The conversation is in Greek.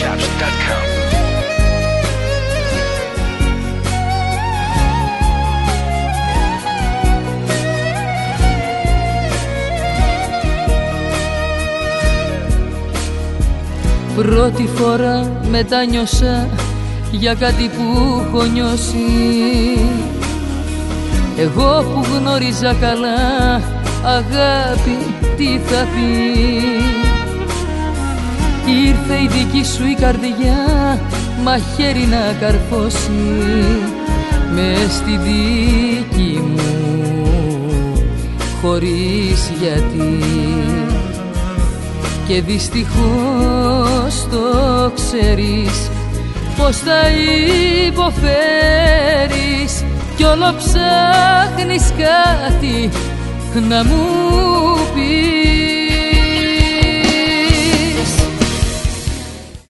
TheChaps.com. Πρώτη φορά μετάνιωσα για κάτι που έχω νιώσει. Εγώ που γνώριζα καλά αγάπη τι θα πει. Ήρθε η δική σου η καρδιά μαχαίρι να καρφώσει μες στη δική μου χωρίς γιατί. Και δυστυχώς το ξέρεις πως θα υποφέρεις κι όλο ψάχνεις κάτι να μου